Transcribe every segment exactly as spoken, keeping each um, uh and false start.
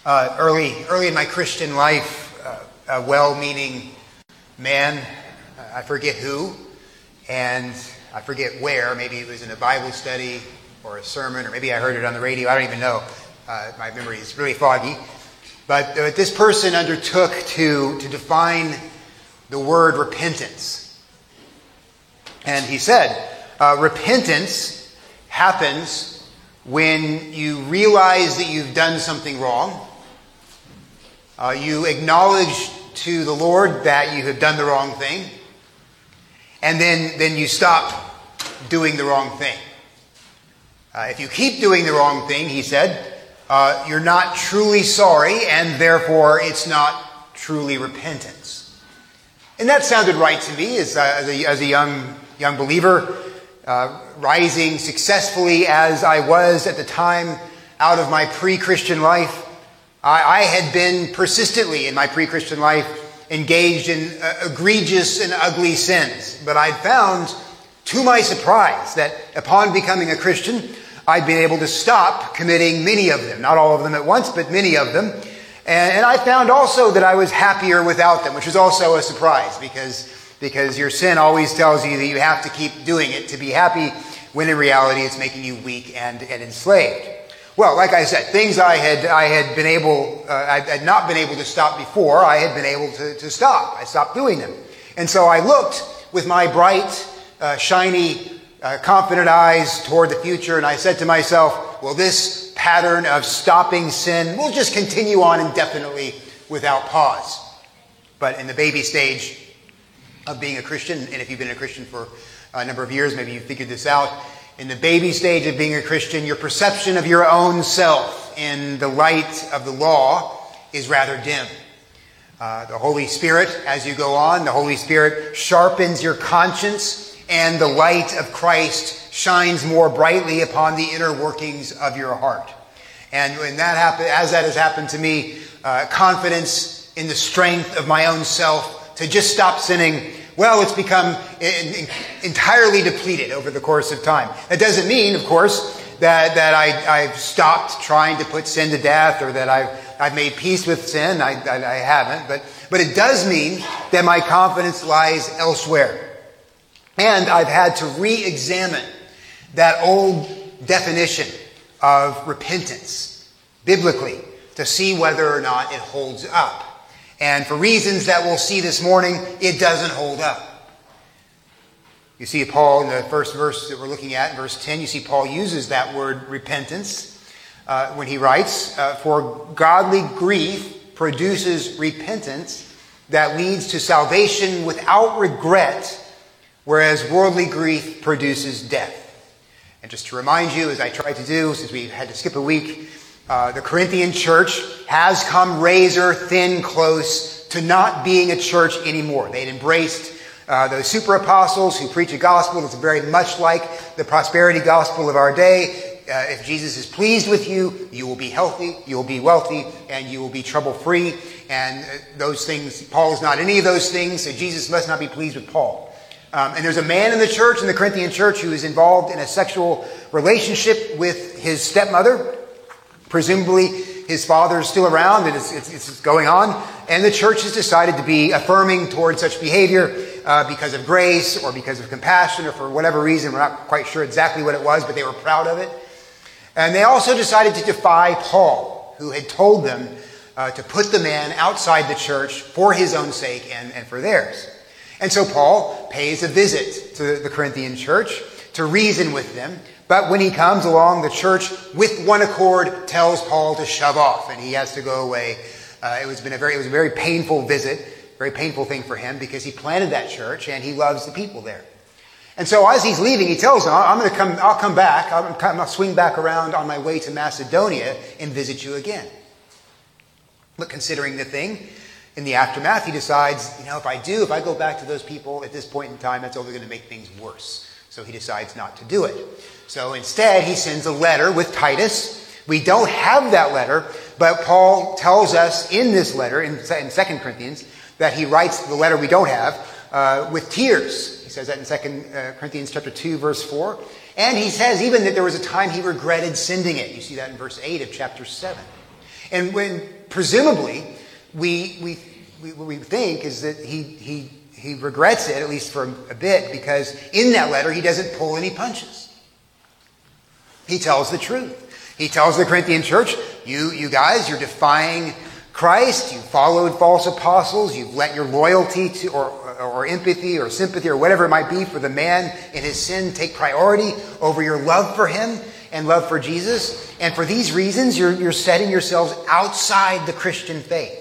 Uh, early, early in my Christian life, uh, a well-meaning man, I forget who, and I forget where. Maybe it was in a Bible study or a sermon, or maybe I heard it on the radio. I don't even know. Uh, my memory is really foggy. But uh, this person undertook to, to define the word repentance. And he said, uh, repentance happens when you realize that you've done something wrong. Uh, you acknowledge to the Lord that you have done the wrong thing. And then, then you stop doing the wrong thing. Uh, if you keep doing the wrong thing, he said, uh, you're not truly sorry, and therefore it's not truly repentance. And that sounded right to me as, uh, as, a, as a young, young believer, uh, rising successfully as I was at the time out of my pre-Christian life. I had been persistently in my pre-Christian life engaged in uh, egregious and ugly sins. But I'd found, to my surprise, that upon becoming a Christian, I'd been able to stop committing many of them. Not all of them at once, but many of them. And, and I found also that I was happier without them, which was also a surprise, because, because your sin always tells you that you have to keep doing it to be happy, when in reality it's making you weak and, and enslaved. Well, like I said, things I had I had been able, uh, I had not been able to stop before, I had been able to, to stop. I stopped doing them. And so I looked with my bright, uh, shiny, uh, confident eyes toward the future, and I said to myself, well, this pattern of stopping sin will just continue on indefinitely without pause. But in the baby stage of being a Christian, and if you've been a Christian for a number of years, maybe you've figured this out, in the baby stage of being a Christian, your perception of your own self in the light of the law is rather dim. Uh, the Holy Spirit, as you go on, the Holy Spirit sharpens your conscience, and the light of Christ shines more brightly upon the inner workings of your heart. And when that happen, as that has happened to me, uh, confidence in the strength of my own self to just stop sinning, well, it's become entirely depleted over the course of time. That doesn't mean, of course, that, that I, I've stopped trying to put sin to death, or that I've, I've made peace with sin. I, I, I haven't. But, but it does mean that my confidence lies elsewhere. And I've had to re-examine that old definition of repentance biblically to see whether or not it holds up. And for reasons that we'll see this morning, it doesn't hold up. You see Paul in the first verse that we're looking at, in verse ten, you see Paul uses that word repentance uh, when he writes, uh, for godly grief produces repentance that leads to salvation without regret, whereas worldly grief produces death. And just to remind you, as I tried to do, since we had to skip a week, Uh, the Corinthian church has come razor thin close to not being a church anymore. They'd embraced uh, those super apostles who preach a gospel that's very much like the prosperity gospel of our day. Uh, if Jesus is pleased with you, you will be healthy, you will be wealthy, and you will be trouble-free. And uh, those things, Paul is not any of those things, so Jesus must not be pleased with Paul. Um, and there's a man in the church, in the Corinthian church, who is involved in a sexual relationship with his stepmother. Presumably, his father is still around, and it's, it's, it's going on. And the church has decided to be affirming towards such behavior uh, because of grace or because of compassion or for whatever reason. We're not quite sure exactly what it was, but they were proud of it. And they also decided to defy Paul, who had told them uh, to put the man outside the church for his own sake and, and for theirs. And so Paul pays a visit to the Corinthian church to reason with them. But when he comes along, the church, with one accord, tells Paul to shove off, and he has to go away. Uh, it was been a very, it was a very painful visit, very painful thing for him, because he planted that church and he loves the people there. And so, as he's leaving, he tells them, "I'm going to come. I'll come back. I'll, come, I'll swing back around on my way to Macedonia and visit you again." But considering the thing, in the aftermath, he decides, you know, if I do, if I go back to those people at this point in time, that's only going to make things worse. So he decides not to do it. So instead, he sends a letter with Titus. We don't have that letter, but Paul tells us in this letter, in Second Corinthians, that he writes the letter we don't have uh, with tears. He says that in Second Corinthians chapter two, verse four. And he says even that there was a time he regretted sending it. You see that in verse eight of chapter seven. And when presumably we we we, what we think is that he he he regrets it, at least for a bit, because in that letter he doesn't pull any punches. He tells the truth. He tells the Corinthian church, you you guys, you're defying Christ, you followed false apostles, you've let your loyalty to or, or empathy or sympathy or whatever it might be for the man in his sin take priority over your love for him and love for Jesus. And for these reasons, you're, you're setting yourselves outside the Christian faith.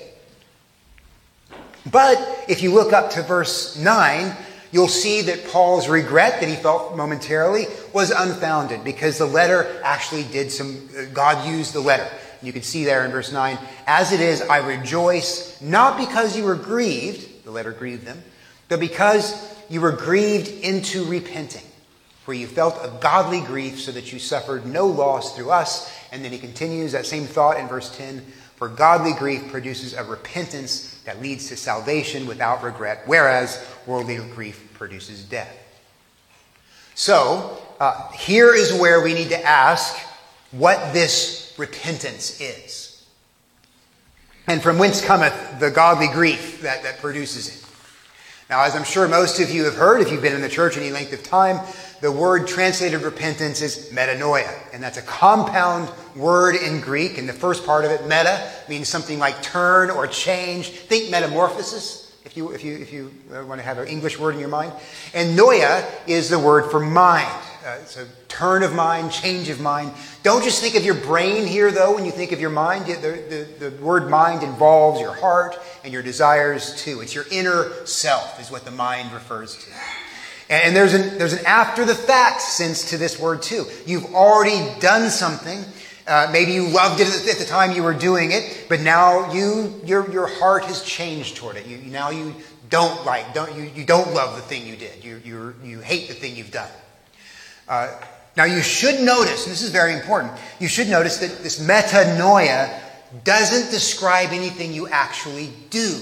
But if you look up to verse nine, you'll see that Paul's regret that he felt momentarily was unfounded, because the letter actually did some, God used the letter. You can see there in verse nine, as it is, I rejoice, not because you were grieved, the letter grieved them, but because you were grieved into repenting, for you felt a godly grief so that you suffered no loss through us. And then he continues that same thought in verse ten, for godly grief produces a repentance that leads to salvation without regret, whereas worldly grief produces death. So, uh, here is where we need to ask what this repentance is, and from whence cometh the godly grief that, that produces it. Now, as I'm sure most of you have heard, if you've been in the church any length of time, the word translated repentance is metanoia, and that's a compound word in Greek. And the first part of it, meta, means something like turn or change. Think metamorphosis, if you if you if you want to have an English word in your mind. And noia is the word for mind. Uh, it's a turn of mind, change of mind. Don't just think of your brain here, though, when you think of your mind. The, the, the word mind involves your heart and your desires, too. It's your inner self is what the mind refers to. And there's an, there's an after-the-fact sense to this word, too. You've already done something. Uh, maybe you loved it at the time you were doing it, but now you your your heart has changed toward it. You, now you don't like, don't you, you don't love the thing you did. You you you hate the thing you've done. Uh, now you should notice, and this is very important, you should notice that this metanoia doesn't describe anything you actually do.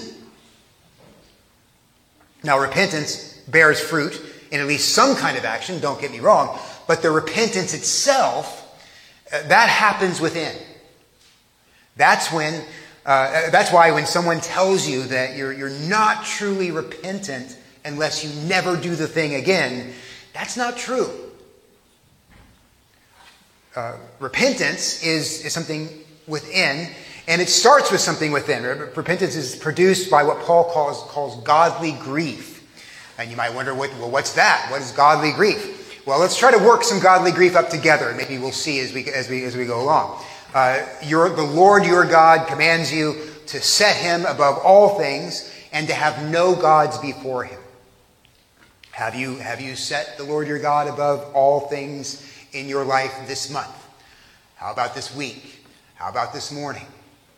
Now repentance bears fruit in at least some kind of action, don't get me wrong, but the repentance itself, uh, that happens within. That's when, uh, that's why when someone tells you that you're, you're not truly repentant unless you never do the thing again, that's not true. Uh, repentance is, is something within, and it starts with something within. Repentance is produced by what Paul calls, calls godly grief. And you might wonder, what, well, what's that? What is godly grief? Well, let's try to work some godly grief up together, and maybe we'll see as we as we as we go along. Uh, your, the Lord your God commands you to set him above all things and to have no gods before him. Have you have you set the Lord your God above all things in your life this month? How about this week? How about this morning?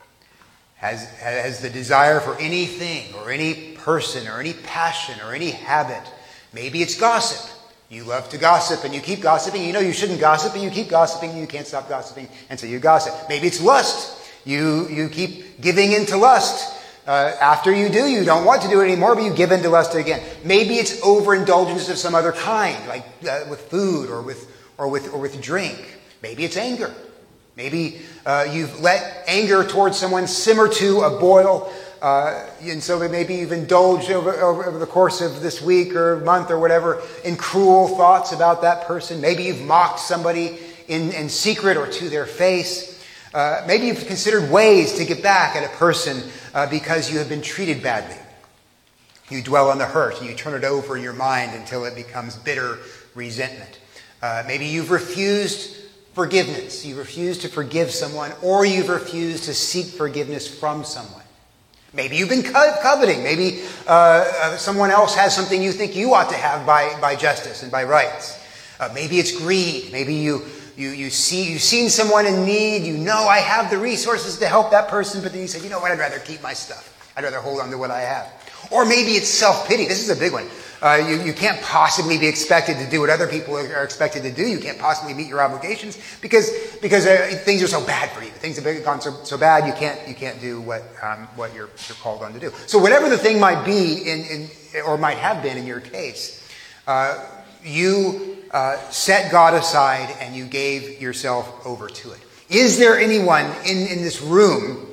Has, has the desire for anything or any person or any passion or any habit, maybe it's gossip. You love to gossip and you keep gossiping. You know you shouldn't gossip and you keep gossiping and you can't stop gossiping, and so you gossip. Maybe it's lust. You, you keep giving into lust. Uh, after you do, you don't want to do it anymore, but you give into lust again. Maybe it's overindulgence of some other kind, like uh, with food or with or with or with drink. Maybe it's anger. Maybe uh, you've let anger towards someone simmer to a boil, uh, and so maybe you've indulged over, over, over the course of this week or month or whatever in cruel thoughts about that person. Maybe you've mocked somebody in, in secret or to their face. Uh, maybe you've considered ways to get back at a person uh, because you have been treated badly. You dwell on the hurt and you turn it over in your mind until it becomes bitter resentment. Uh, maybe you've refused forgiveness. You refuse to forgive someone, or you've refused to seek forgiveness from someone. Maybe you've been co- coveting. Maybe uh, uh, someone else has something you think you ought to have by, by justice and by rights. Uh, maybe it's greed. Maybe you you you see you've seen someone in need. You know I have the resources to help that person, but then you say, you know what? I'd rather keep my stuff. I'd rather hold on to what I have. Or maybe it's self-pity. This is a big one. Uh, you, you can't possibly be expected to do what other people are expected to do. You can't possibly meet your obligations because because uh, things are so bad for you. Things have gone so so bad. You can't you can't do what um, what you're you're called on to do. So whatever the thing might be in, in or might have been in your case, uh, you uh, set God aside and you gave yourself over to it. Is there anyone in in this room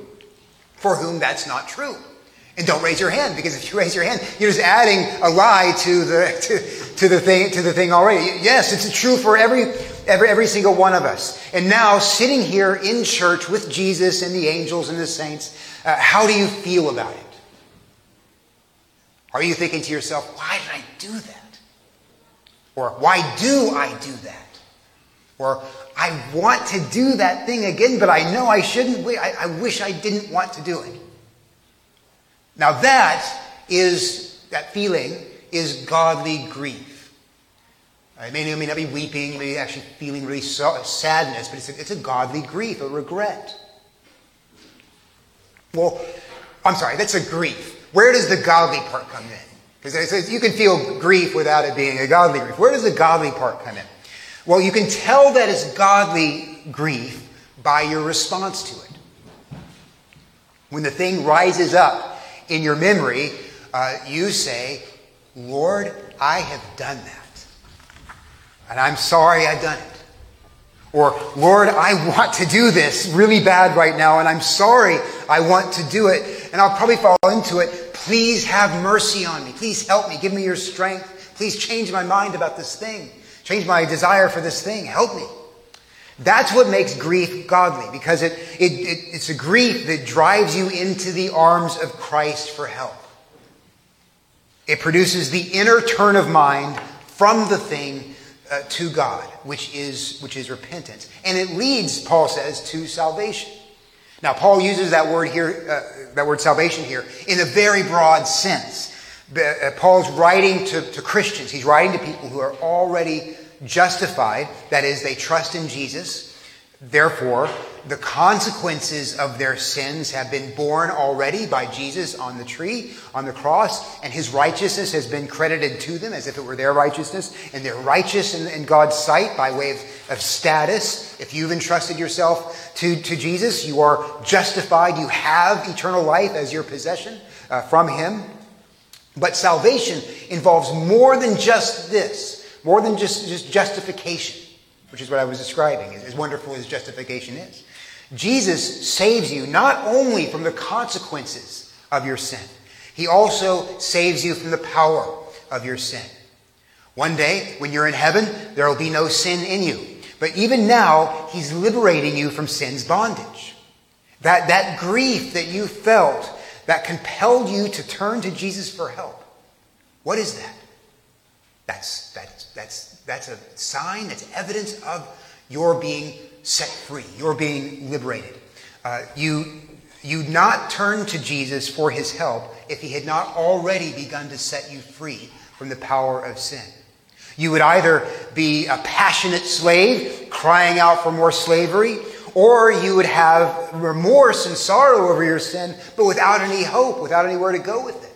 for whom that's not true. And don't raise your hand, because if you raise your hand, you're just adding a lie to the to, to the thing to the thing already. Yes, it's true for every every every single one of us. And now, sitting here in church with Jesus and the angels and the saints, uh, how do you feel about it? Are you thinking to yourself, why did I do that? Or why do I do that? Or I want to do that thing again, but I know I shouldn't. I, I wish I didn't want to do it. Now that is, that feeling is godly grief. It may, it may not be weeping, you may be actually feeling really so, sadness, but it's a, it's a godly grief, a regret. Well, I'm sorry, that's a grief. Where does the godly part come in? Because you can feel grief without it being a godly grief. Where does the godly part come in? Well, you can tell that it's godly grief by your response to it. When the thing rises up in your memory, uh, you say, Lord, I have done that. And I'm sorry I've done it. Or, Lord, I want to do this really bad right now, and I'm sorry I want to do it, and I'll probably fall into it. Please have mercy on me. Please help me. Give me your strength. Please change my mind about this thing. Change my desire for this thing. Help me. That's what makes grief godly, because it, it, it it's a grief that drives you into the arms of Christ for help. It produces the inner turn of mind from the thing uh, to God, which is which is repentance, and it leads, Paul says, to salvation. Now, Paul uses that word here, uh, that word salvation here, in a very broad sense. Uh, Paul's writing to, to Christians. He's writing to people who are already justified. That is, they trust in Jesus. Therefore, the consequences of their sins have been borne already by Jesus on the tree, on the cross, and his righteousness has been credited to them as if it were their righteousness, and they're righteous in, in God's sight by way of, of status. If you've entrusted yourself to, to Jesus, you are justified. You have eternal life as your possession uh, from him. But salvation involves more than just this, more than just, just justification, which is what I was describing, as wonderful as justification is. Jesus saves you not only from the consequences of your sin, he also saves you from the power of your sin. One day, when you're in heaven, there will be no sin in you. But even now, he's liberating you from sin's bondage. That, that grief that you felt that compelled you to turn to Jesus for help. What is that? That's, that's, that's, that's a sign, that's evidence of your being set free, your being liberated. Uh, you, you'd not turn to Jesus for his help if he had not already begun to set you free from the power of sin. You would either be a passionate slave crying out for more slavery, or you would have remorse and sorrow over your sin, but without any hope, without anywhere to go with it.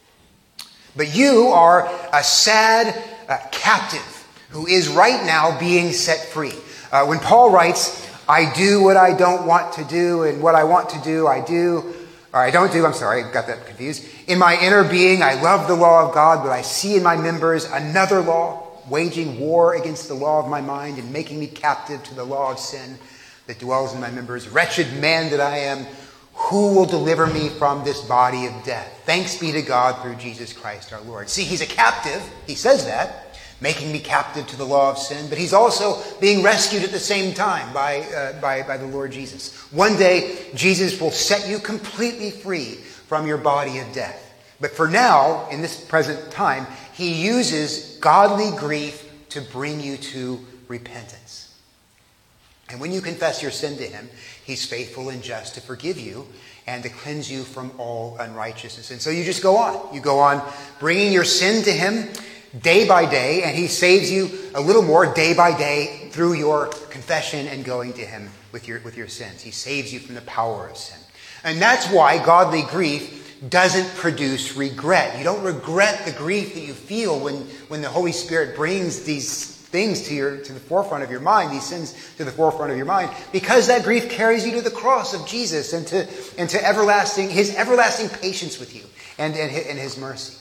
But you are a sad uh, captive who is right now being set free. Uh, when Paul writes, I do what I don't want to do, and what I want to do, I do, or I don't do, I'm sorry, I got that confused. In my inner being, I love the law of God, but I see in my members another law, waging war against the law of my mind and making me captive to the law of sin that dwells in my members. Wretched man that I am, who will deliver me from this body of death? Thanks be to God through Jesus Christ our Lord. See, he's a captive. He says that, making me captive to the law of sin. But he's also being rescued at the same time by, uh, by, by the Lord Jesus. One day, Jesus will set you completely free from your body of death. But for now, in this present time, he uses godly grief to bring you to repentance. And when you confess your sin to him, he's faithful and just to forgive you and to cleanse you from all unrighteousness. And so you just go on. You go on bringing your sin to him day by day, and he saves you a little more day by day through your confession and going to him with your, with your sins. He saves you from the power of sin. And that's why godly grief doesn't produce regret. You don't regret the grief that you feel when, when the Holy Spirit brings these things to your to the forefront of your mind, these sins to the forefront of your mind, because that grief carries you to the cross of Jesus and to and to everlasting his everlasting patience with you and, and, and his mercy.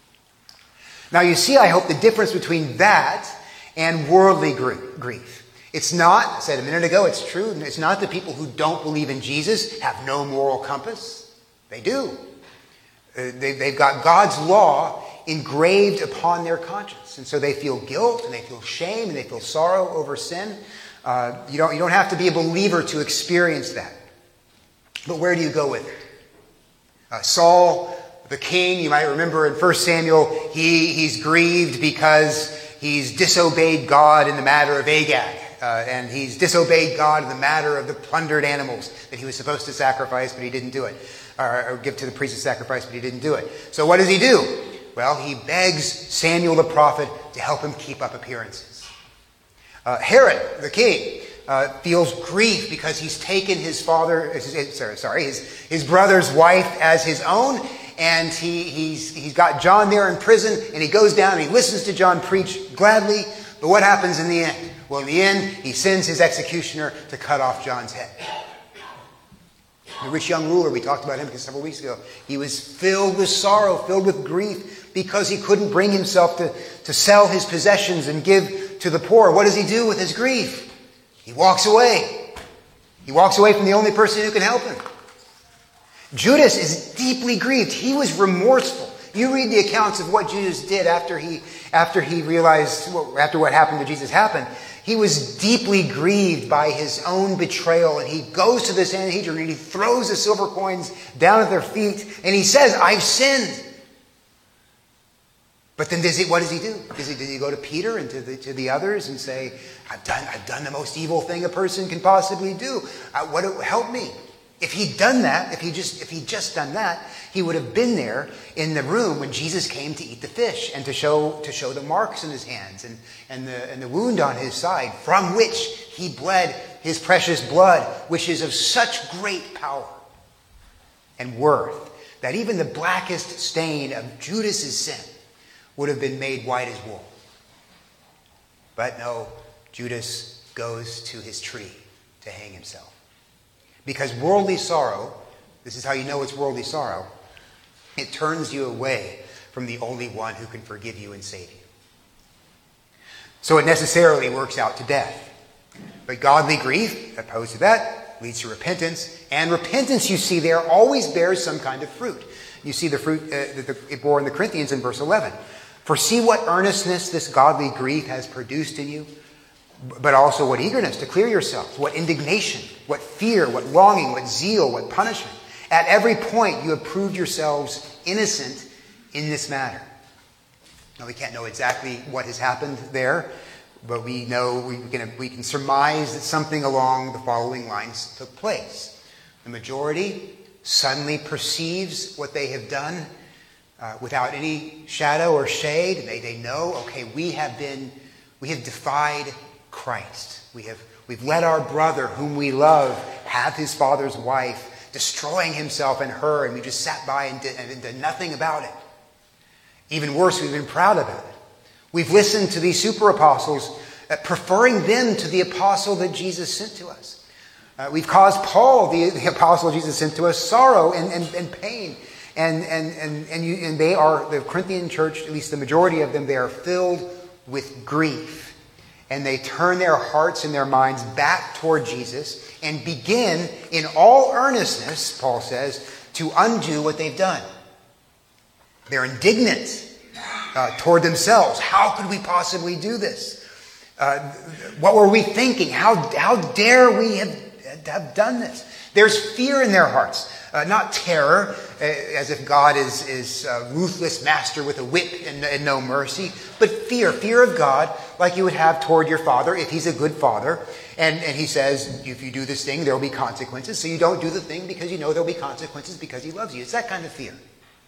Now you see, I hope, the difference between that and worldly grief. It's not, I said a minute ago, it's true, it's not that people who don't believe in Jesus have no moral compass. They do. Uh, they, they've got God's law engraved upon their conscience. And so they feel guilt, and they feel shame, and they feel sorrow over sin. Uh, you don't, you don't have to be a believer to experience that. But where do you go with it? Uh, Saul, the king, you might remember in First Samuel, he, he's grieved because he's disobeyed God in the matter of Agag. Uh, and he's disobeyed God in the matter of the plundered animals that he was supposed to sacrifice, but he didn't do it. Or, or give to the priest as sacrifice, but he didn't do it. So what does he do? Well, he begs Samuel the prophet to help him keep up appearances. Uh, Herod, the king, uh, feels grief because he's taken his father, his, sorry, sorry, his, his brother's wife as his own, and he, he's, he's got John there in prison, and he goes down and he listens to John preach gladly, but what happens in the end? Well, in the end, he sends his executioner to cut off John's head. The rich young ruler, we talked about him several weeks ago, he was filled with sorrow, filled with grief, because he couldn't bring himself to, to sell his possessions and give to the poor. What does he do with his grief? He walks away. He walks away from the only person who can help him. Judas is deeply grieved. He was remorseful. You read the accounts of what Judas did after he, after he realized, after what happened to Jesus happened. He was deeply grieved by his own betrayal, and he goes to the Sanhedrin and he throws the silver coins down at their feet, and he says, I've sinned. But then does he, what does he do? Does he, does he go to Peter and to the, to the others and say, I've done, I've done the most evil thing a person can possibly do. Uh, what, help me. If he'd done that, if he just if he'd just done that, he would have been there in the room when Jesus came to eat the fish and to show to show the marks in his hands and, and the and the wound on his side, from which he bled his precious blood, which is of such great power and worth that even the blackest stain of Judas's sin would have been made white as wool. But no, Judas goes to his tree to hang himself. Because worldly sorrow, this is how you know it's worldly sorrow, it turns you away from the only one who can forgive you and save you. So it necessarily works out to death. But godly grief, opposed to that, leads to repentance. And repentance, you see there, always bears some kind of fruit. You see the fruit uh, that it bore in the Corinthians in verse eleven. For see what earnestness this godly grief has produced in you, but also what eagerness to clear yourselves, what indignation, what fear, what longing, what zeal, what punishment. At every point you have proved yourselves innocent in this matter. Now we can't know exactly what has happened there, but we know, we can, we can surmise that something along the following lines took place. The majority suddenly perceives what they have done uh, without any shadow or shade. They, they know, okay, we have been, we have defied Christ. We have we've let our brother, whom we love, have his father's wife, destroying himself and her, and we just sat by and did, and did nothing about it. Even worse, we've been proud about it. We've listened to these super apostles, uh, preferring them to the apostle that Jesus sent to us. Uh, we've caused Paul, the, the apostle Jesus sent to us, sorrow and, and, and pain. And and and and, you, and they are, the Corinthian church, at least the majority of them, they are filled with grief. And they turn their hearts and their minds back toward Jesus and begin, in all earnestness, Paul says, to undo what they've done. They're indignant uh, toward themselves. How could we possibly do this? Uh, what were we thinking? How, how dare we have, have done this? There's fear in their hearts. Uh, not terror, uh, as if God is, is a ruthless master with a whip and, and no mercy, but fear. Fear of God, like you would have toward your father if he's a good father. And, and he says, if you do this thing, there will be consequences. So you don't do the thing because you know there will be consequences because he loves you. It's that kind of fear.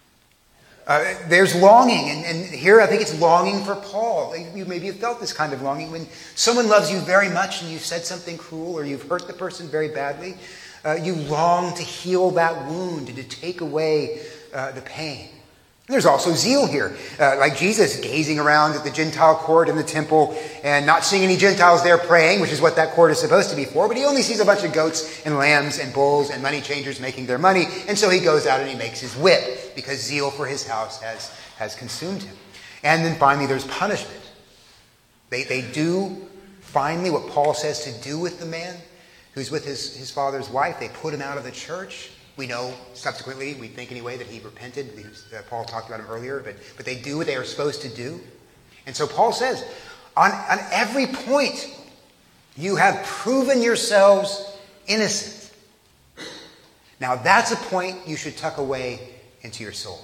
Uh, there's longing, and, and here I think it's longing for Paul. You maybe have felt this kind of longing when someone loves you very much and you've said something cruel or you've hurt the person very badly. Uh, you long to heal that wound and to take away uh, the pain. And there's also zeal here, uh, like Jesus gazing around at the Gentile court in the temple and not seeing any Gentiles there praying, which is what that court is supposed to be for, but he only sees a bunch of goats and lambs and bulls and money changers making their money, and so he goes out and he makes his whip because zeal for his house has, has consumed him. And then finally there's punishment. They, they do finally what Paul says to do with the man who's with his, his father's wife. They put him out of the church. We know subsequently, we think anyway, that he repented. He was, uh, Paul talked about him earlier, but, but they do what they are supposed to do. And so Paul says, on, on every point, you have proven yourselves innocent. Now that's a point you should tuck away into your soul.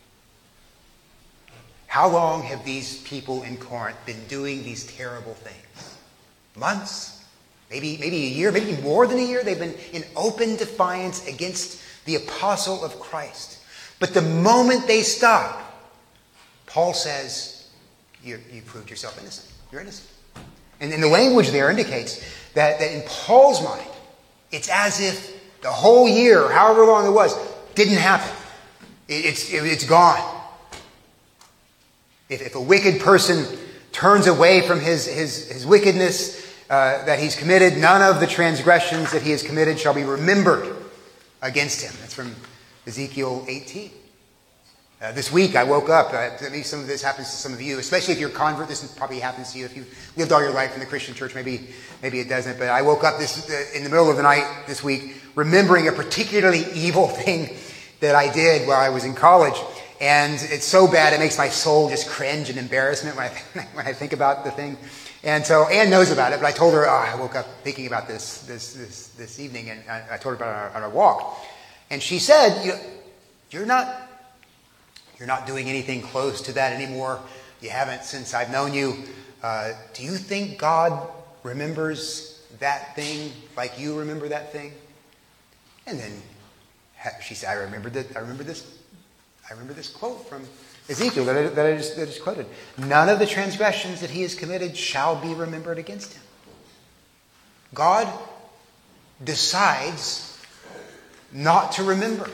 How long have these people in Corinth been doing these terrible things? Months? Maybe, maybe a year, maybe more than a year. They've been in open defiance against the apostle of Christ. But the moment they stop, Paul says, you, you proved yourself innocent. You're innocent. And, and the language there indicates that, that in Paul's mind, it's as if the whole year, however long it was, didn't happen. It, it's, it, it's gone. If, if a wicked person turns away from his, his, his wickedness uh, that he's committed, none of the transgressions that he has committed shall be remembered against him. That's from Ezekiel eighteen. Uh, this week I woke up, uh, maybe some of this happens to some of you, especially if you're a convert. This probably happens to you. If you've lived all your life in the Christian church, maybe maybe it doesn't. But I woke up this uh, in the middle of the night this week remembering a particularly evil thing that I did while I was in college. And it's so bad it makes my soul just cringe and embarrassment when I, when I think about the thing. And so Anne knows about it, but I told her, oh, I woke up thinking about this this this, this evening, and I, I told her about it on our, on our walk. And she said, you, you're not... You're not doing anything close to that anymore. You haven't since I've known you. Uh, do you think God remembers that thing like you remember that thing? And then she said, I remember that. I remember this. I remember this quote from Ezekiel that I, that I, just, that I just quoted. None of the transgressions that he has committed shall be remembered against him. God decides not to remember.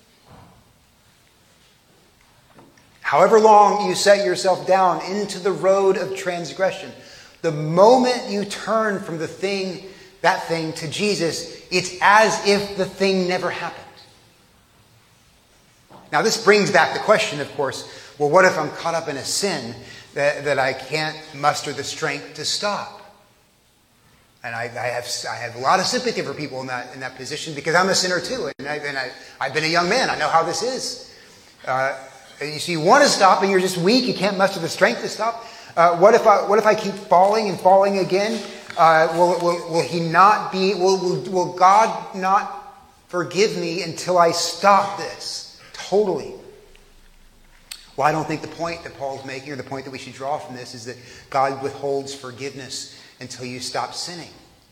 However long you set yourself down into the road of transgression, the moment you turn from the thing, that thing, to Jesus, it's as if the thing never happened. Now this brings back the question, of course, well, what if I'm caught up in a sin that, that I can't muster the strength to stop? And I, I have I have a lot of sympathy for people in that in that position because I'm a sinner too, and, I, and I, I've been a young man. I know how this is. Uh, You see, you want to stop and you're just weak. You can't muster the strength to stop. Uh, what if I, what if I keep falling and falling again? Uh, will, will, will he not be, will, will, will God not forgive me until I stop this totally? Well, I don't think the point that Paul's making, or the point that we should draw from this, is that God withholds forgiveness until you stop sinning.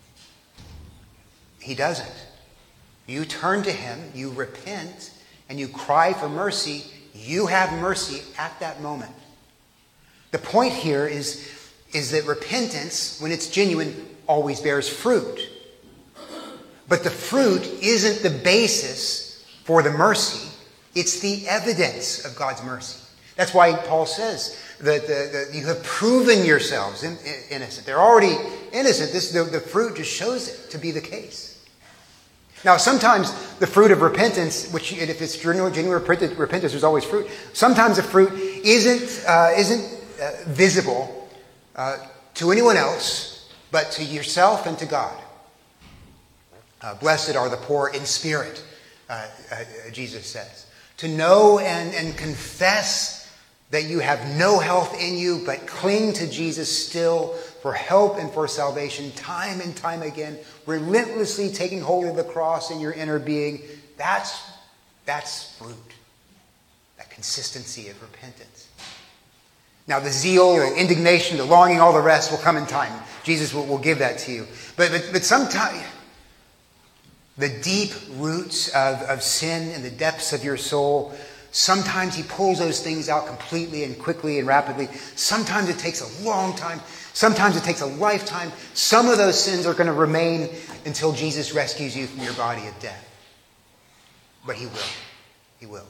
He doesn't. You turn to him, you repent, and you cry for mercy. You have mercy at that moment. The point here is, is that repentance, when it's genuine, always bears fruit. But the fruit isn't the basis for the mercy. It's the evidence of God's mercy. That's why Paul says that, the, that you have proven yourselves in, in, innocent. They're already innocent. This, the, the fruit just shows it to be the case. Now, sometimes the fruit of repentance, which if it's genuine, genuine repentance, there's always fruit. Sometimes the fruit isn't uh, isn't uh, visible uh, to anyone else, but to yourself and to God. Uh, Blessed are the poor in spirit, uh, uh, Jesus says. To know and, and confess that you have no health in you, but cling to Jesus still for help and for salvation time and time again, relentlessly taking hold of the cross in your inner being. That's, that's fruit. That consistency of repentance. Now the zeal, the indignation, the longing, all the rest will come in time. Jesus will, will give that to you. But, but, but sometimes the deep roots of, of sin in the depths of your soul, sometimes he pulls those things out completely and quickly and rapidly. Sometimes it takes a long time. Sometimes it takes a lifetime. Some of those sins are going to remain until Jesus rescues you from your body of death. But he will. He will.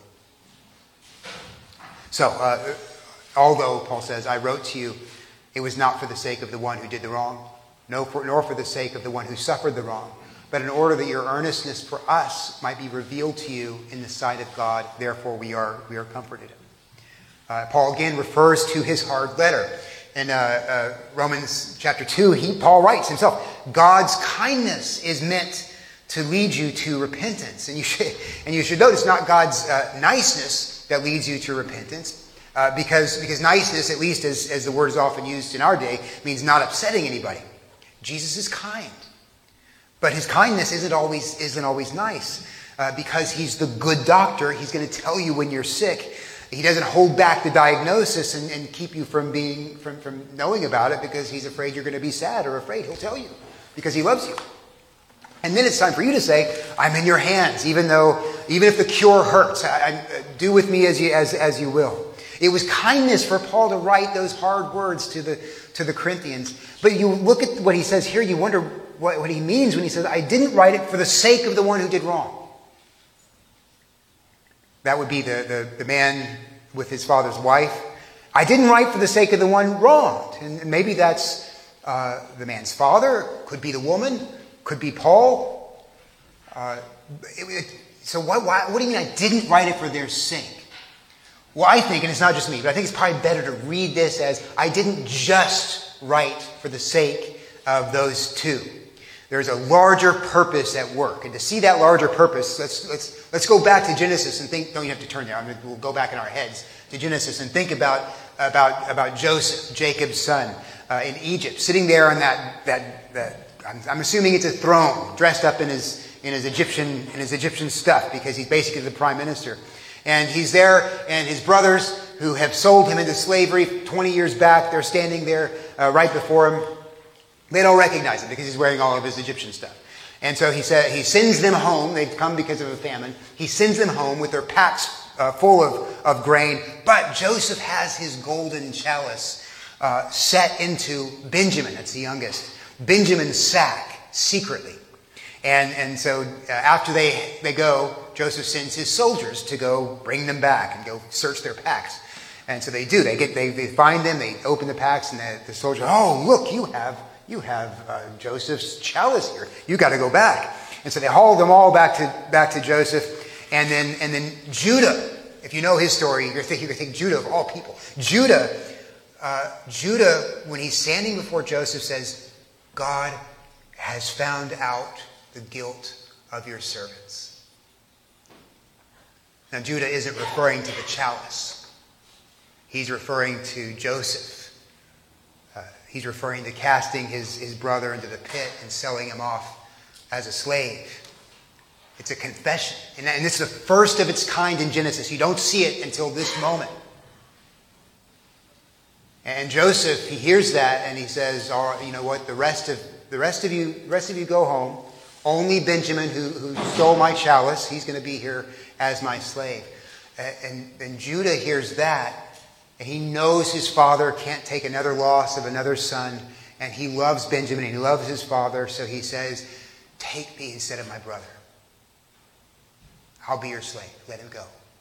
So, uh, although, Paul says, I wrote to you, it was not for the sake of the one who did the wrong, no for, nor for the sake of the one who suffered the wrong, but in order that your earnestness for us might be revealed to you in the sight of God. Therefore we are, we are comforted. Uh, Paul again refers to his hard letter. in uh, uh, Romans chapter two, he, Paul writes himself, God's kindness is meant to lead you to repentance. And you should, and you should notice not God's uh, niceness that leads you to repentance, uh, because, because niceness, at least as, as the word is often used in our day, means not upsetting anybody. Jesus is kind. But his kindness isn't always, isn't always nice. Uh, because he's the good doctor, he's going to tell you when you're sick. He doesn't hold back the diagnosis and, and keep you from being from, from knowing about it because he's afraid you're going to be sad or afraid. He'll tell you because he loves you. And then it's time for you to say, I'm in your hands, even though, even if the cure hurts, I, I, do with me as you, as, as you will. It was kindness for Paul to write those hard words to the, to the Corinthians. But you look at what he says here, you wonder what, what he means when he says, I didn't write it for the sake of the one who did wrong. That would be the, the, the man with his father's wife. I didn't write for the sake of the one wronged. And maybe that's uh, the man's father, could be the woman, could be Paul. Uh, it, it, so what, why, what do you mean I didn't write it for their sake? Well, I think, and it's not just me, but I think it's probably better to read this as I didn't just write for the sake of those two. There's a larger purpose at work. And to see that larger purpose, let's let's let's go back to Genesis and think, don't you have to turn there. I mean, we'll go back in our heads to Genesis and think about about about Joseph, Jacob's son, uh, in Egypt, sitting there on that that that I'm, I'm assuming it's a throne, dressed up in his in his Egyptian in his Egyptian stuff because he's basically the prime minister. And he's there, and his brothers who have sold him into slavery twenty years back, they're standing there uh, right before him. They don't recognize him because he's wearing all of his Egyptian stuff. And so he said he sends them home. They've come because of a famine. He sends them home with their packs uh, full of, of grain. But Joseph has his golden chalice uh, set into Benjamin. That's the youngest. Benjamin's sack, secretly. And, and so uh, after they, they go, Joseph sends his soldiers to go bring them back and go search their packs. And so they do. They get they, they find them. They open the packs, and the, the soldier, oh, look, you have... You have uh, Joseph's chalice here. You got to go back. And so they hauled them all back to back to Joseph, and then and then Judah. If you know his story, you're thinking, you think Judah of all people. Judah, uh, Judah, when he's standing before Joseph, says, "God has found out the guilt of your servants." Now Judah isn't referring to the chalice. He's referring to Joseph. He's referring to casting his, his brother into the pit and selling him off as a slave. It's a confession. And, and it's the first of its kind in Genesis. You don't see it until this moment. And Joseph, he hears that and he says, "All right, you know what, the rest of the rest of you, the rest of you go home. Only Benjamin, who, who stole my chalice, he's going to be here as my slave." And, and Judah hears that. And he knows his father can't take another loss of another son. And he loves Benjamin. And he loves his father. So he says, "Take me instead of my brother. I'll be your slave. Let him go."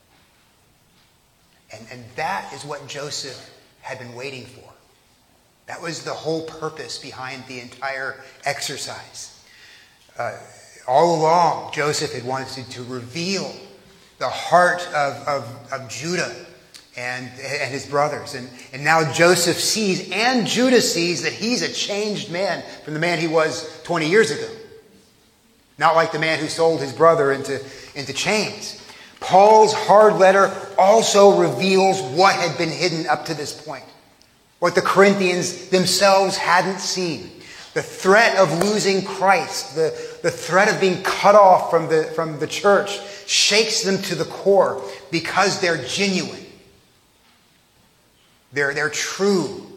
And, and that is what Joseph had been waiting for. That was the whole purpose behind the entire exercise. Uh, all along, Joseph had wanted to reveal the heart of, of, of Judah and, and his brothers. And, and now Joseph sees, and Judah sees, that he's a changed man from the man he was twenty years ago. Not like the man who sold his brother into, into chains. Paul's hard letter also reveals what had been hidden up to this point. What the Corinthians themselves hadn't seen. The threat of losing Christ, the, the threat of being cut off from the, from the church, shakes them to the core because they're genuine. They're, they're true.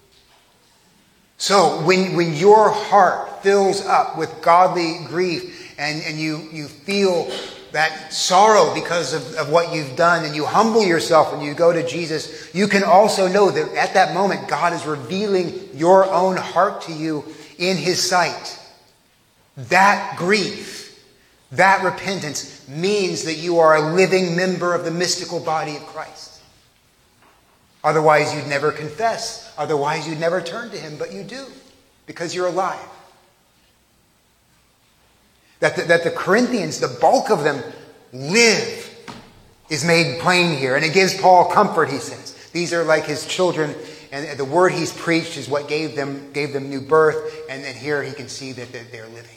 So when, when your heart fills up with godly grief and, and you, you feel that sorrow because of, of what you've done, and you humble yourself and you go to Jesus, you can also know that at that moment God is revealing your own heart to you in His sight. That grief, that repentance means that you are a living member of the mystical body of Christ. Otherwise, you'd never confess. Otherwise, you'd never turn to Him. But you do, because you're alive. That the, that the Corinthians, the bulk of them, live is made plain here. And it gives Paul comfort, he says. These are like his children and the word he's preached is what gave them gave them new birth, and then here he can see that they're, they're living.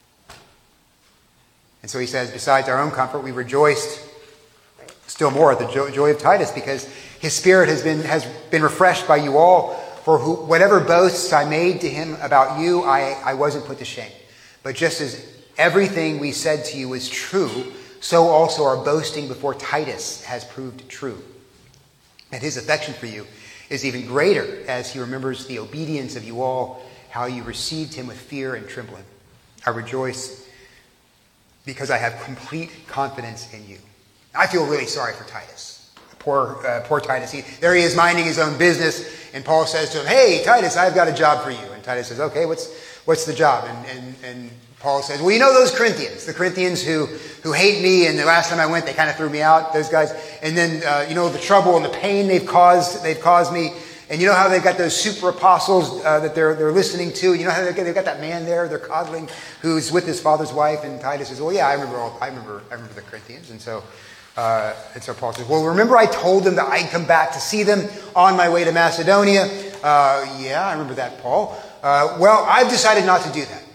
And so he says, besides our own comfort, we rejoiced still more at the joy, joy of Titus, because his spirit has been has been refreshed by you all. For who, whatever boasts I made to him about you, I, I wasn't put to shame. But just as everything we said to you is true, so also our boasting before Titus has proved true. And his affection for you is even greater as he remembers the obedience of you all, how you received him with fear and trembling. I rejoice because I have complete confidence in you. I feel really sorry for Titus. Poor, uh, poor Titus. He, there he is minding his own business, and Paul says to him, "Hey, Titus, I've got a job for you." And Titus says, "Okay, what's what's the job?" And, and, and Paul says, "Well, you know those Corinthians, the Corinthians who, who hate me, and the last time I went, they kind of threw me out, those guys. And then, uh, you know, the trouble and the pain they've caused, they've caused me. And you know how they've got those super apostles uh, that they're they're listening to. You know how they've got, they've got that man there they're coddling who's with his father's wife." And Titus says, "Well, yeah, I remember all, I remember I remember the Corinthians." And so uh, and so Paul says, "Well, remember I told them that I'd come back to see them on my way to Macedonia." Uh, yeah, I remember that, Paul. Uh, well, I've decided not to do that.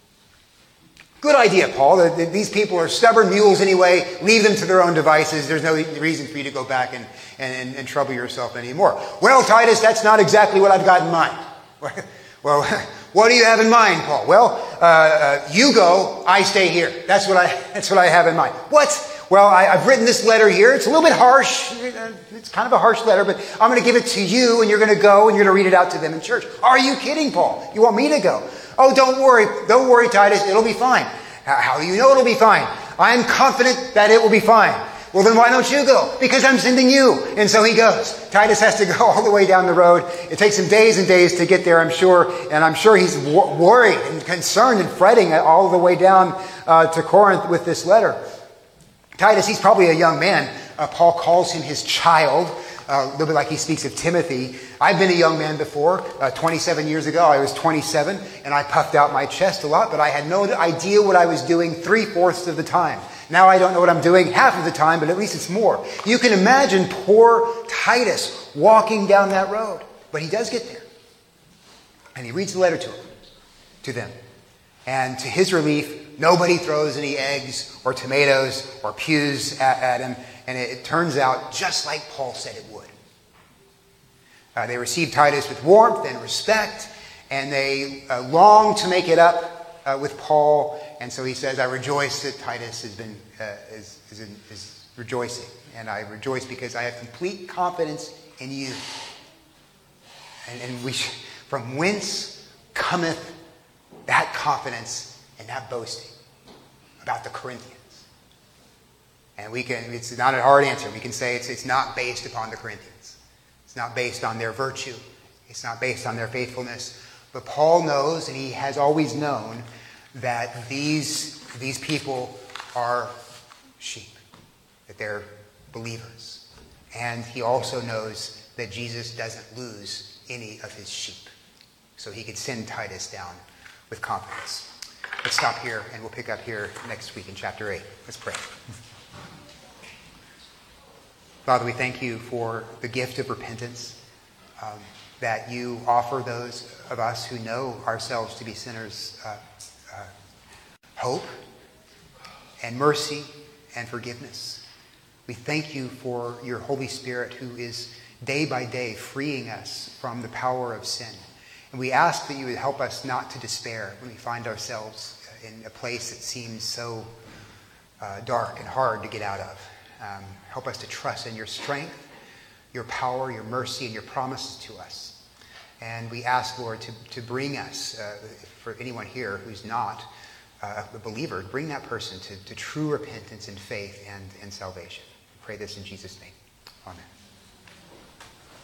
Good idea, Paul. The, the, these people are stubborn mules anyway. Leave them to their own devices. There's no reason for you to go back and, and, and trouble yourself anymore. Well, Titus, that's not exactly what I've got in mind. Well, what do you have in mind, Paul? Well, uh, uh, you go, I stay here. That's what I, that's what I have in mind. What? Well, I, I've written this letter here. It's a little bit harsh. It's kind of a harsh letter, but I'm going to give it to you, and you're going to go, and you're going to read it out to them in church. Are you kidding, Paul? You want me to go? Oh, don't worry. Don't worry, Titus. It'll be fine. How do you know it'll be fine? I'm confident that it will be fine. Well, then why don't you go? Because I'm sending you. And so he goes. Titus has to go all the way down the road. It takes him days and days to get there, I'm sure. And I'm sure he's wor- worried and concerned and fretting all the way down uh, to Corinth with this letter. Titus, he's probably a young man. Uh, Paul calls him his child, uh, a little bit like he speaks of Timothy. I've been a young man before. Uh, twenty-seven years ago, I was twenty-seven, and I puffed out my chest a lot, but I had no idea what I was doing three-fourths of the time. Now I don't know what I'm doing half of the time, but at least it's more. You can imagine poor Titus walking down that road. But he does get there. And he reads the letter to him, to them. And to his relief, nobody throws any eggs or tomatoes or pews at, at him. And it, it turns out just like Paul said it would. Uh, they receive Titus with warmth and respect, and they uh, long to make it up uh, with Paul. And so he says, "I rejoice that Titus has been uh, is, is, in, is rejoicing, and I rejoice because I have complete confidence in you." And, and we, sh- from whence cometh that confidence and that boasting about the Corinthians? And we can, it's not a hard answer. We can say it's it's not based upon the Corinthians. It's not based on their virtue. It's not based on their faithfulness. But Paul knows, and he has always known, that these, these people are sheep, that they're believers. And he also knows that Jesus doesn't lose any of his sheep. So he could send Titus down with confidence. Let's stop here, and we'll pick up here next week in chapter eight. Let's pray. Father, we thank you for the gift of repentance um, that you offer those of us who know ourselves to be sinners uh, uh, hope and mercy and forgiveness. We thank you for your Holy Spirit who is day by day freeing us from the power of sin. And we ask that you would help us not to despair when we find ourselves in a place that seems so uh, dark and hard to get out of. Um, help us to trust in your strength, your power, your mercy, and your promises to us. And we ask, Lord, to, to bring us, uh, for anyone here who's not uh, a believer, bring that person to, to true repentance and faith and, and salvation. We pray this in Jesus' name. Amen.